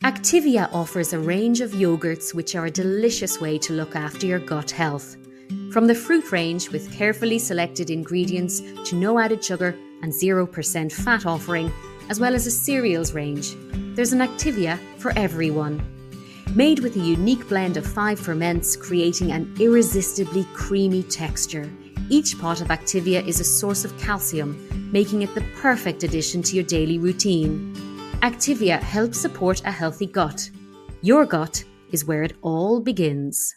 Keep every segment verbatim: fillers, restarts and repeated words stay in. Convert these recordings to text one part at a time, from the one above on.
Activia offers a range of yogurts which are a delicious way to look after your gut health. From the fruit range with carefully selected ingredients to no added sugar and zero percent fat offering, as well as a cereals range, there's an Activia for everyone. Made with a unique blend of five ferments, creating an irresistibly creamy texture, each pot of Activia is a source of calcium, making it the perfect addition to your daily routine. Activia helps support a healthy gut. Your gut is where it all begins.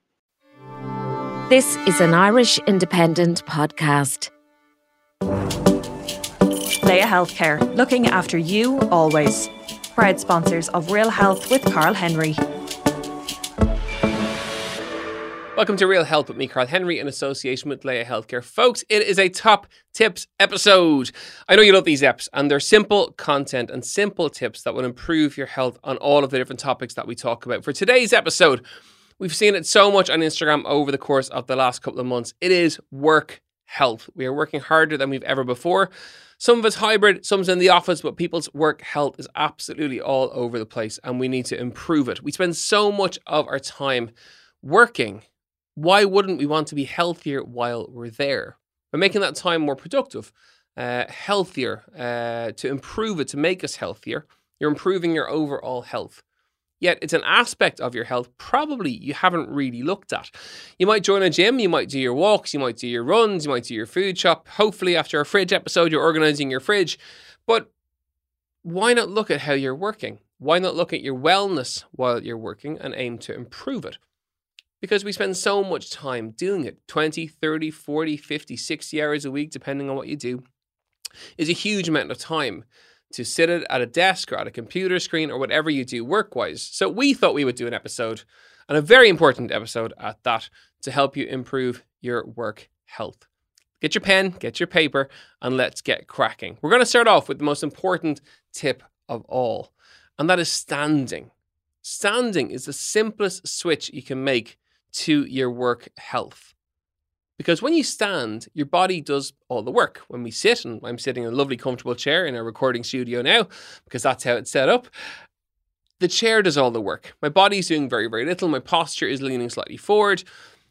This is an Irish Independent podcast. Laya Healthcare, looking after you always. Proud sponsors of Real Health with Carl Henry. Welcome to Real Health with me, Carl Henry, in association with Laya Healthcare. Folks, it is a top tips episode. I know you love these eps, and they're simple content and simple tips that will improve your health on all of the different topics that we talk about. For today's episode, we've seen it so much on Instagram over the course of the last couple of months. It is work health. We are working harder than we've ever before. Some of it's hybrid, some's in the office, but people's work health is absolutely all over the place, and we need to improve it. We spend so much of our time working. Why wouldn't we want to be healthier while we're there? By making that time more productive, uh, healthier, uh, to improve it, to make us healthier, you're improving your overall health. Yet it's an aspect of your health probably you haven't really looked at. You might join a gym, you might do your walks, you might do your runs, you might do your food shop. Hopefully after a fridge episode, you're organizing your fridge. But why not look at how you're working? Why not look at your wellness while you're working and aim to improve it? Because we spend so much time doing it. twenty, thirty, forty, fifty, sixty hours a week, depending on what you do, is a huge amount of time to sit at a desk or at a computer screen or whatever you do work-wise. So we thought we would do an episode, and a very important episode at that, to help you improve your work health. Get your pen, get your paper, and let's get cracking. We're going to start off with the most important tip of all, and that is standing. Standing is the simplest switch you can make to your work health. Because when you stand, your body does all the work. When we sit, and I'm sitting in a lovely comfortable chair in our recording studio now, because that's how it's set up, the chair does all the work. My body's doing very, very little. My posture is leaning slightly forward.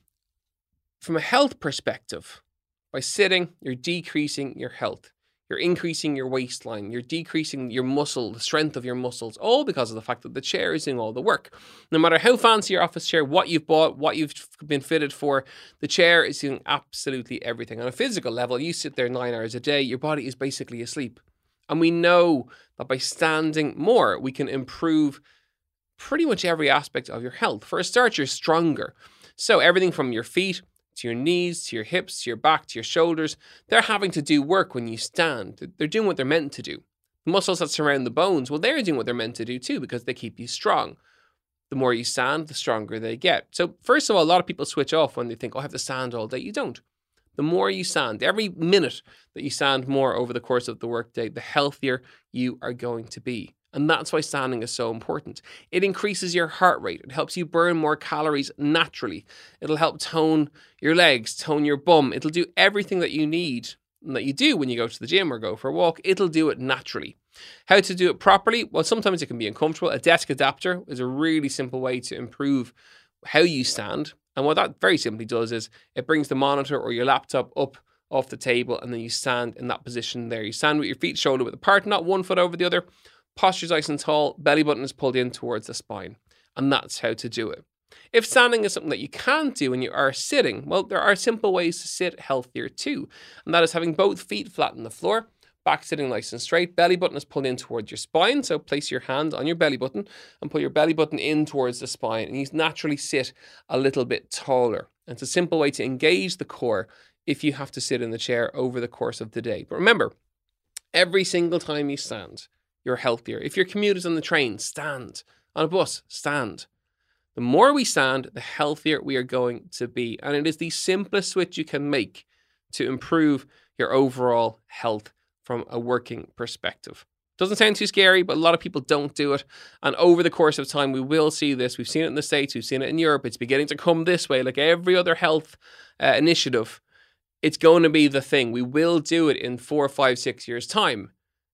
From a health perspective, by sitting, you're decreasing your health. You're increasing your waistline. You're decreasing your muscle, the strength of your muscles, all because of the fact that the chair is doing all the work. No matter how fancy your office chair, what you've bought, what you've been fitted for, the chair is doing absolutely everything. On a physical level, you sit there nine hours a day, your body is basically asleep. And we know that by standing more, we can improve pretty much every aspect of your health. For a start, you're stronger. So everything from your feet, to your knees, to your hips, to your back, to your shoulders, they're having to do work when you stand. They're doing what they're meant to do. The muscles that surround the bones, well, they're doing what they're meant to do too, because they keep you strong. The more you stand, the stronger they get. So first of all, a lot of people switch off when they think, oh, I have to stand all day. You don't. The more you stand, every minute that you stand more over the course of the workday, the healthier you are going to be. And that's why standing is so important. It increases your heart rate. It helps you burn more calories naturally. It'll help tone your legs, tone your bum. It'll do everything that you need and that you do when you go to the gym or go for a walk. It'll do it naturally. How to do it properly? Well, sometimes it can be uncomfortable. A desk adapter is a really simple way to improve how you stand. And what that very simply does is it brings the monitor or your laptop up off the table, and then you stand in that position there. You stand with your feet shoulder width apart, not one foot over the other. Posture's nice and tall, belly button is pulled in towards the spine. And that's how to do it. If standing is something that you can't do when you are sitting, well, there are simple ways to sit healthier too. And that is having both feet flat on the floor, back sitting nice and straight, belly button is pulled in towards your spine. So place your hand on your belly button and pull your belly button in towards the spine. And you naturally sit a little bit taller. And it's a simple way to engage the core if you have to sit in the chair over the course of the day. But remember, every single time you stand, you're healthier. If your commute is on the train, stand. On a bus, stand. The more we stand, the healthier we are going to be. And it is the simplest switch you can make to improve your overall health from a working perspective. Doesn't sound too scary, but a lot of people don't do it. And over the course of time, we will see this. We've seen it in the States. We've seen it in Europe. It's beginning to come this way. Like every other health uh, initiative, it's going to be the thing. We will do it in four, five, six years' time.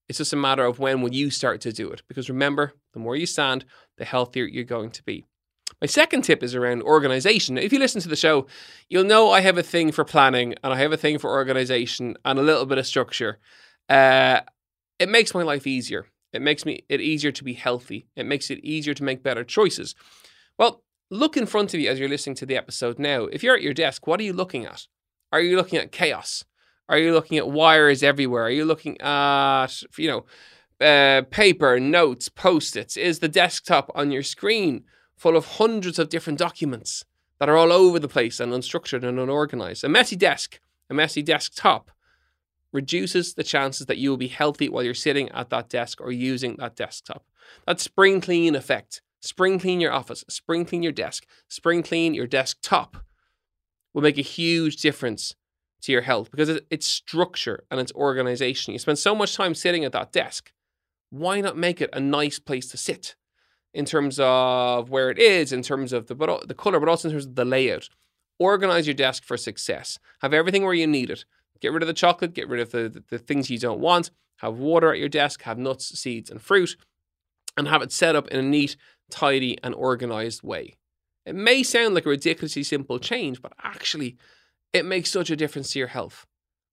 It's just a matter of when will you start to do it. Because remember, the more you stand, the healthier you're going to be. My second tip is around organization. Now, if you listen to the show, you'll know I have a thing for planning and I have a thing for organization and a little bit of structure. Uh, it makes my life easier. It makes me it easier to be healthy. It makes it easier to make better choices. Well, look in front of you as you're listening to the episode now. If you're at your desk, what are you looking at? Are you looking at chaos? Are you looking at wires everywhere? Are you looking at, you know, uh, paper, notes, post-its? Is the desktop on your screen full of hundreds of different documents that are all over the place and unstructured and unorganized? A messy desk, a messy desktop reduces the chances that you will be healthy while you're sitting at that desk or using that desktop. That spring clean effect. Spring clean your office, spring clean your desk, spring clean your desktop will make a huge difference to your health because it's structure and it's organization. You spend so much time sitting at that desk. Why not make it a nice place to sit in terms of where it is, in terms of the, but the color, but also in terms of the layout? Organize your desk for success. Have everything where you need it. Get rid of the chocolate, get rid of the, the, the things you don't want. Have water at your desk, have nuts, seeds, and fruit, and have it set up in a neat, tidy, and organized way. It may sound like a ridiculously simple change, but actually, it makes such a difference to your health.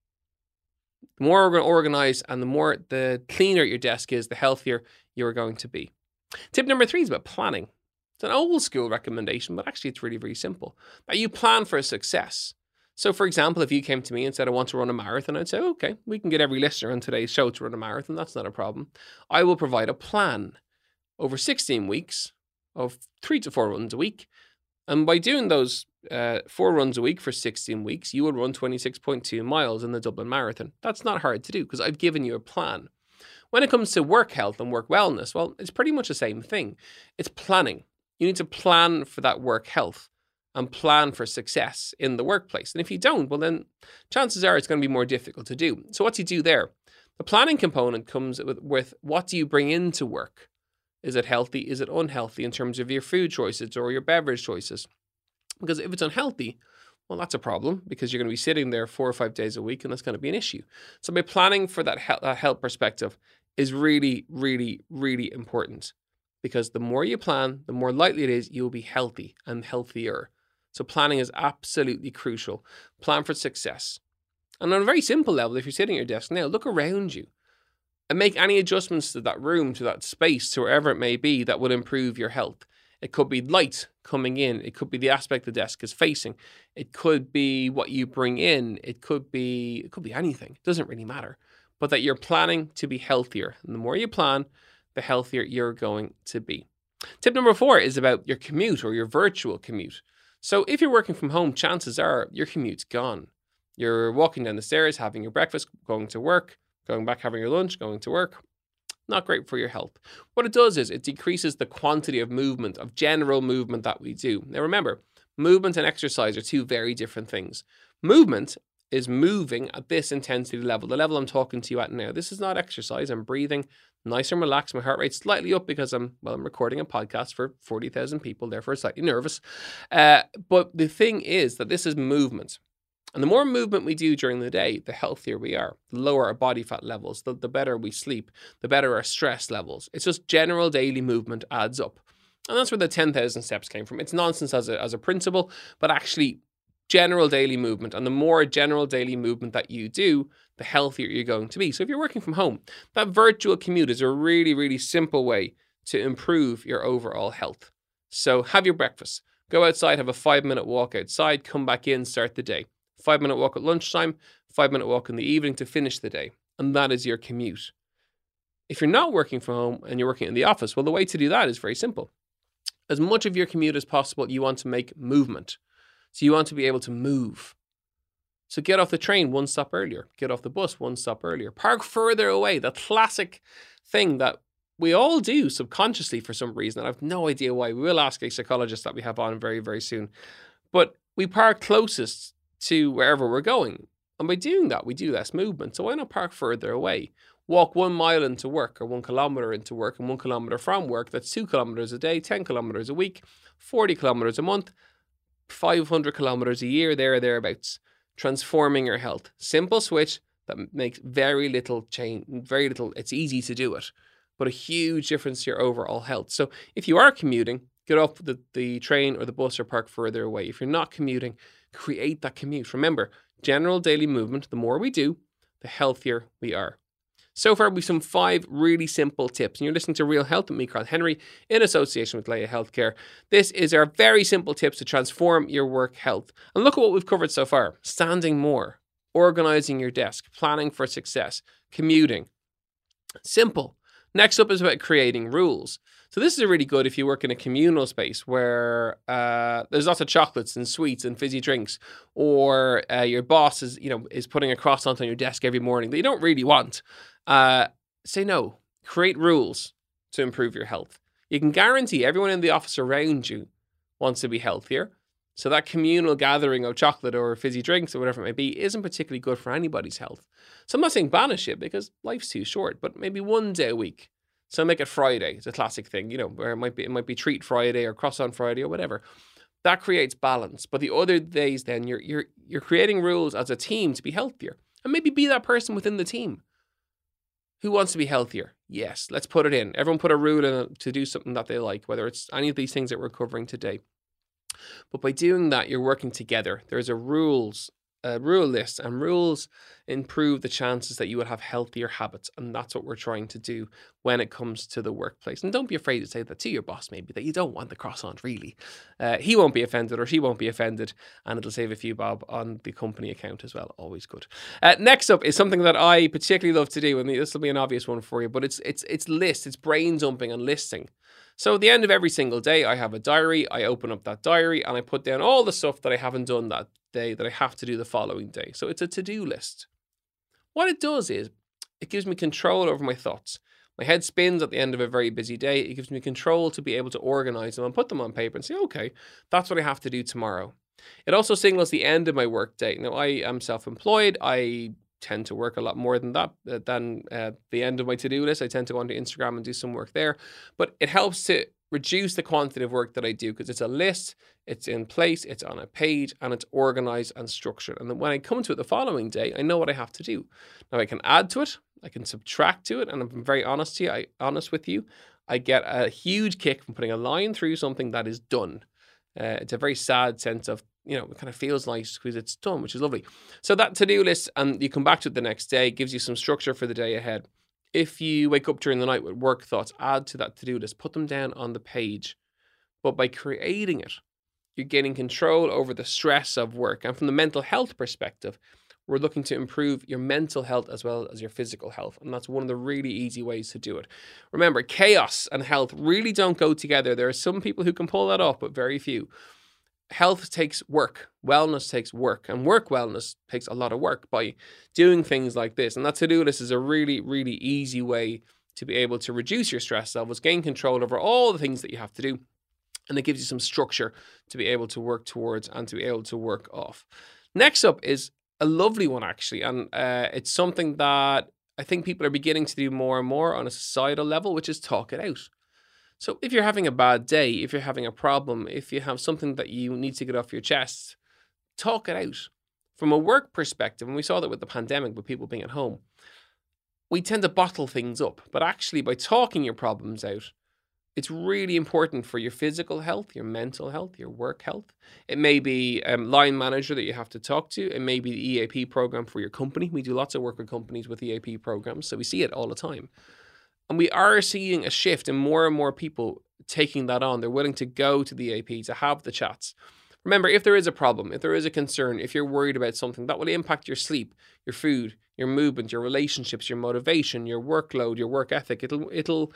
The more organized and the more the cleaner your desk is, the healthier you're going to be. Tip number three is about planning. It's an old school recommendation, but actually it's really, really simple. That you plan for success. So, for example, if you came to me and said, I want to run a marathon, I'd say, okay, we can get every listener on today's show to run a marathon. That's not a problem. I will provide a plan over sixteen weeks of three to four runs a week. And by doing those uh, four runs a week for sixteen weeks, you will run twenty-six point two miles in the Dublin Marathon. That's not hard to do because I've given you a plan. When it comes to work health and work wellness, well, it's pretty much the same thing. It's planning. You need to plan for that work health and plan for success in the workplace. And if you don't, well, then chances are it's going to be more difficult to do. So what do you do there? The planning component comes with, with what do you bring into work? Is it healthy? Is it unhealthy in terms of your food choices or your beverage choices? Because if it's unhealthy, well, that's a problem because you're going to be sitting there four or five days a week and that's going to be an issue. So by planning for that health, that health perspective is really, really, really important because the more you plan, the more likely it is you'll be healthy and healthier. So planning is absolutely crucial. Plan for success. And on a very simple level, if you're sitting at your desk now, look around you and make any adjustments to that room, to that space, to wherever it may be that will improve your health. It could be light coming in. It could be the aspect the desk is facing. It could be what you bring in. It could be, it could be anything. It doesn't really matter. But that you're planning to be healthier. And the more you plan, the healthier you're going to be. Tip number four is about your commute or your virtual commute. So if you're working from home, chances are your commute's gone. You're walking down the stairs, having your breakfast, going to work, going back, having your lunch, going to work. Not great for your health. What it does is it decreases the quantity of movement, of general movement that we do. Now remember, movement and exercise are two very different things. Movement is moving at this intensity level, the level I'm talking to you at now. This is not exercise. I'm breathing nice and relaxed. My heart rate's slightly up because I'm, well, I'm recording a podcast for forty thousand people, therefore slightly nervous. Uh, but the thing is that this is movement. And the more movement we do during the day, the healthier we are. The lower our body fat levels, the, the better we sleep, the better our stress levels. It's just general daily movement adds up. And that's where the ten thousand steps came from. It's nonsense as a, as a principle, but actually general daily movement. And the more general daily movement that you do, the healthier you're going to be. So if you're working from home, that virtual commute is a really, really simple way to improve your overall health. So have your breakfast, go outside, have a five minute walk outside, come back in, start the day. Five minute walk at lunchtime, five minute walk in the evening to finish the day. And that is your commute. If you're not working from home and you're working in the office, well, the way to do that is very simple. As much of your commute as possible, you want to make movement. So you want to be able to move. So get off the train one stop earlier. Get off the bus one stop earlier. Park further away. The classic thing that we all do subconsciously for some reason. I have no idea why. We will ask a psychologist that we have on very, very soon. But we park closest to wherever we're going. And by doing that, we do less movement. So why not park further away? Walk one mile into work or one kilometre into work and one kilometre from work. That's two kilometres a day, ten kilometres a week, forty kilometres a month, five hundred kilometres a year, there or thereabouts. Transforming your health. Simple switch, that makes very little change, very little, it's easy to do it, but a huge difference to your overall health. So if you are commuting, get off the, the train or the bus or park further away. If you're not commuting, create that commute. Remember, general daily movement, the more we do, the healthier we are. So far, we've some five really simple tips. And you're listening to Real Health with me, Carl Henry, in association with Laya Healthcare. This is our very simple tips to transform your work health. And look at what we've covered so far. Standing more, organizing your desk, planning for success, commuting. Simple. Next up is about creating rules. So this is really good if you work in a communal space where uh, there's lots of chocolates and sweets and fizzy drinks, or uh, your boss is, you know, is putting a croissant on your desk every morning that you don't really want. Uh, say no. Create rules to improve your health. You can guarantee everyone in the office around you wants to be healthier. So that communal gathering of chocolate or fizzy drinks or whatever it may be isn't particularly good for anybody's health. So I'm not saying banish it because life's too short, but maybe one day a week. So make it Friday. It's a classic thing, you know, where it might be it might be treat Friday or croissant Friday or whatever. That creates balance. But the other days then you're you're you're creating rules as a team to be healthier. And maybe be that person within the team. Who wants to be healthier? Yes, let's put it in. Everyone put a rule in to do something that they like, whether it's any of these things that we're covering today. But by doing that, you're working together. There's a rules, a rule list, and rules improve the chances that you will have healthier habits. And that's what we're trying to do when it comes to the workplace. And don't be afraid to say that to your boss, maybe, that you don't want the croissant, really. Uh, he won't be offended or she won't be offended, and it'll save a few bob on the company account as well. Always good. Uh, next up is something that I particularly love to do, and this will be an obvious one for you, but it's it's it's list. It's brain dumping and listing. So at the end of every single day, I have a diary. I open up that diary and I put down all the stuff that I haven't done that day that I have to do the following day. So it's a to-do list. What it does is it gives me control over my thoughts. My head spins at the end of a very busy day. It gives me control to be able to organize them and put them on paper and say, okay, that's what I have to do tomorrow. It also signals the end of my work day. Now, I am self-employed. I tend to work a lot more than that, uh, than uh, the end of my to-do list. I tend to go onto Instagram and do some work there. But it helps to reduce the quantity of work that I do because it's a list, it's in place, it's on a page, and it's organized and structured. And then when I come to it the following day, I know what I have to do. Now I can add to it, I can subtract to it, and I'm very honest to you, I honest with you, I get a huge kick from putting a line through something that is done. Uh, it's a very sad sense of, you know, it kind of feels nice because it's done, which is lovely. So that to-do list, and you come back to it the next day, gives you some structure for the day ahead. If you wake up during the night with work thoughts, add to that to-do list, put them down on the page. But by creating it, you're gaining control over the stress of work. And from the mental health perspective, we're looking to improve your mental health as well as your physical health. And that's one of the really easy ways to do it. Remember, chaos and health really don't go together. There are some people who can pull that off, but very few. Health takes work. Wellness takes work. And work wellness takes a lot of work by doing things like this. And that to-do list is a really, really easy way to be able to reduce your stress levels, gain control over all the things that you have to do. And it gives you some structure to be able to work towards and to be able to work off. Next up is a lovely one, actually. And uh, it's something that I think people are beginning to do more and more on a societal level, which is talk it out. So if you're having a bad day, if you're having a problem, if you have something that you need to get off your chest, talk it out. From a work perspective, and we saw that with the pandemic, with people being at home, we tend to bottle things up. But actually, by talking your problems out, it's really important for your physical health, your mental health, your work health. It may be a line manager that you have to talk to. It may be the E A P program for your company. We do lots of work with companies with E A P programs, so we see it all the time. And we are seeing a shift in more and more people taking that on. They're willing to go to the E A P to have the chats. Remember, if there is a problem, if there is a concern, if you're worried about something, that will impact your sleep, your food, your movement, your relationships, your motivation, your workload, your work ethic. It'll, it'll,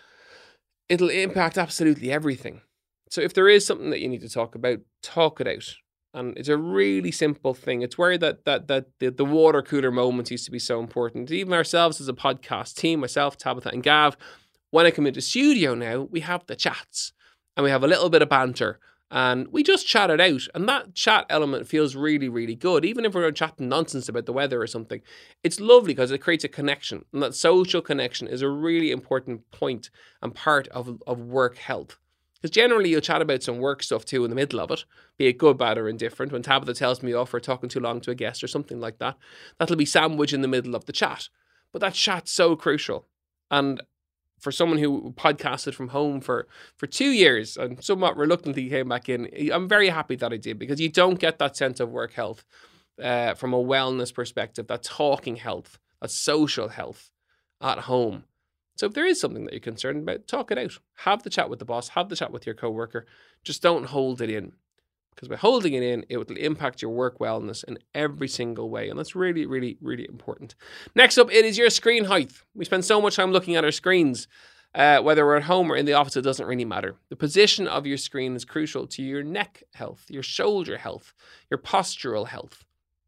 it'll impact absolutely everything. So if there is something that you need to talk about, talk it out. And it's a really simple thing. It's where that that that the, the water cooler moments used to be so important. Even ourselves as a podcast team, myself, Tabitha and Gav, when I come into studio now, we have the chats and we have a little bit of banter and we just chat it out. And that chat element feels really, really good. Even if we're chatting nonsense about the weather or something, it's lovely because it creates a connection. And that social connection is a really important point and part of, of work health. Because generally you'll chat about some work stuff too in the middle of it, be it good, bad or indifferent. When Tabitha tells me off for talking too long to a guest or something like that, that'll be sandwiched in the middle of the chat. But that chat's so crucial. And for someone who podcasted from home for, for two years and somewhat reluctantly came back in, I'm very happy that I did, because you don't get that sense of work health uh, from a wellness perspective, that talking health, that social health at home. So if there is something that you're concerned about, talk it out. Have the chat with the boss, have the chat with your coworker. Just don't hold it in. Because by holding it in, it will impact your work wellness in every single way. And that's really, really, really important. Next up, it is your screen height. We spend so much time looking at our screens. Uh, whether we're at home or in the office, it doesn't really matter. The position of your screen is crucial to your neck health, your shoulder health, your postural health.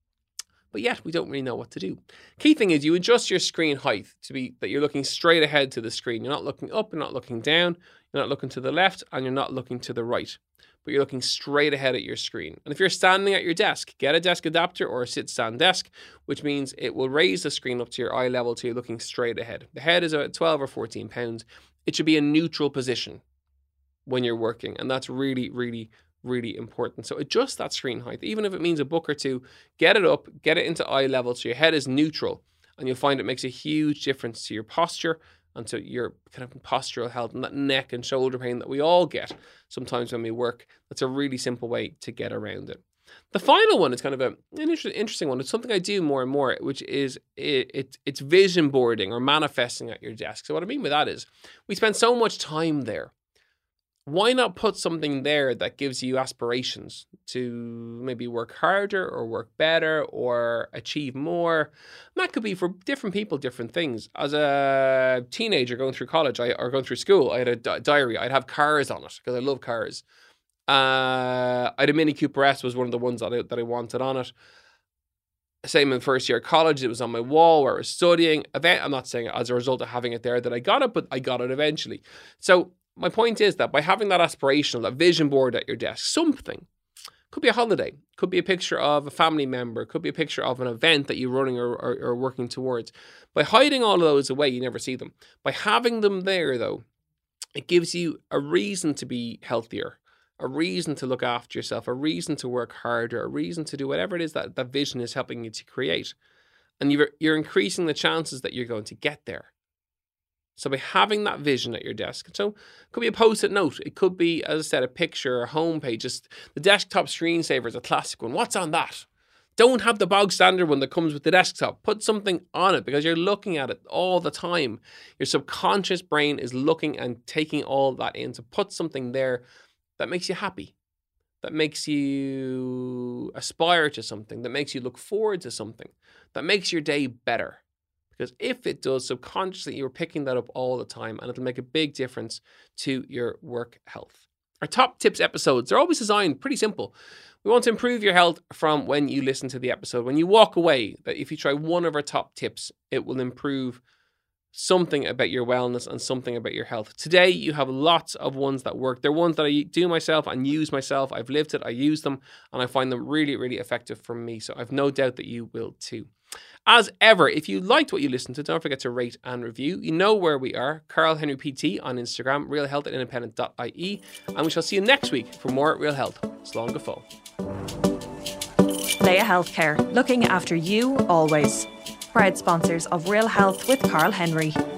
But yet, we don't really know what to do. Key thing is you adjust your screen height to be that you're looking straight ahead to the screen. You're not looking up, you're not looking down, you're not looking to the left, and you're not looking to the right. But you're looking straight ahead at your screen. And if you're standing at your desk, get a desk adapter or a sit-stand desk, which means it will raise the screen up to your eye level so you're looking straight ahead. The head is about twelve or fourteen pounds. It should be a neutral position when you're working. And that's really, really, really important. So adjust that screen height. Even if it means a book or two, get it up, get it into eye level so your head is neutral. And you'll find it makes a huge difference to your posture and to your kind of postural health and that neck and shoulder pain that we all get sometimes when we work. That's a really simple way to get around it. The final one is kind of a, an inter- interesting one. It's something I do more and more, which is it, it, it's vision boarding or manifesting at your desk. So what I mean by that is we spend so much time there. Why not put something there that gives you aspirations to maybe work harder or work better or achieve more? And that could be for different people, different things. As a teenager going through college I, or going through school, I had a di- diary. I'd have cars on it because I love cars. Uh, I had a Mini Cooper S, was one of the ones that I, that I wanted on it. Same in first year of college, it was on my wall where I was studying. Event, I'm not saying as a result of having it there that I got it, but I got it eventually. So my point is that by having that aspirational, that vision board at your desk, something, could be a holiday, could be a picture of a family member, could be a picture of an event that you're running or, or, or working towards. By hiding all of those away, you never see them. By having them there, though, it gives you a reason to be healthier, a reason to look after yourself, a reason to work harder, a reason to do whatever it is that that vision is helping you to create. And you're, you're increasing the chances that you're going to get there. So by having that vision at your desk, so it could be a post-it note. It could be, as I said, a picture, a homepage. Just the desktop screensaver is a classic one. What's on that? Don't have the bog standard one that comes with the desktop. Put something on it because you're looking at it all the time. Your subconscious brain is looking and taking all that in. So put something there that makes you happy, that makes you aspire to something, that makes you look forward to something, that makes your day better. Because if it does, subconsciously, you're picking that up all the time and it'll make a big difference to your work health. Our top tips episodes are always designed pretty simple. We want to improve your health from when you listen to the episode. When you walk away, that if you try one of our top tips, it will improve something about your wellness and something about your health. Today, you have lots of ones that work. They're ones that I do myself and use myself. I've lived it, I use them, and I find them really, really effective for me. So I've no doubt that you will too. As ever, if you liked what you listened to, don't forget to rate and review. You know where we are, Carl Henry P T on Instagram, real health at independent dot I E, and we shall see you next week for more Real Health. Slán go fóill. Laya Healthcare, looking after you always. Proud sponsors of Real Health with Carl Henry.